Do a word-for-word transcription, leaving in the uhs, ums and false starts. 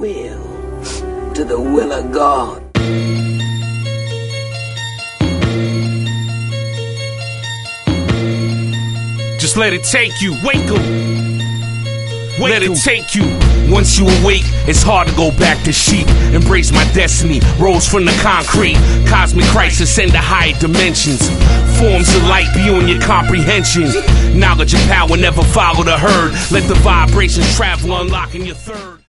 will to the will of God. Just let it take you. Wake 'em. Let it take you. Once you awake, it's hard to go back to sheep. Embrace my destiny, rose from the concrete. Cosmic crisis into higher dimensions. Forms of light beyond your comprehension. Knowledge and power never follow the herd. Let the vibrations travel, unlocking your third.